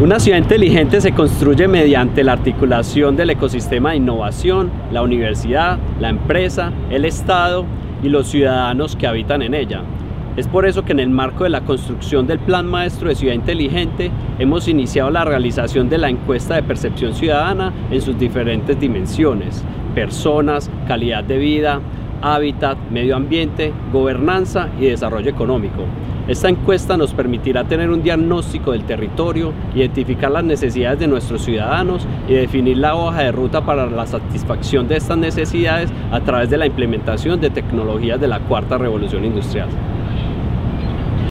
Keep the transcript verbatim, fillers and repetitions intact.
Una ciudad inteligente se construye mediante la articulación del ecosistema de innovación, la universidad, la empresa, el Estado y los ciudadanos que habitan en ella. Es por eso que en el marco de la construcción del Plan Maestro de Ciudad Inteligente hemos iniciado la realización de la encuesta de percepción ciudadana en sus diferentes dimensiones: personas, calidad de vida, hábitat, medio ambiente, gobernanza y desarrollo económico. Esta encuesta nos permitirá tener un diagnóstico del territorio, identificar las necesidades de nuestros ciudadanos y definir la hoja de ruta para la satisfacción de estas necesidades a través de la implementación de tecnologías de la cuarta revolución industrial.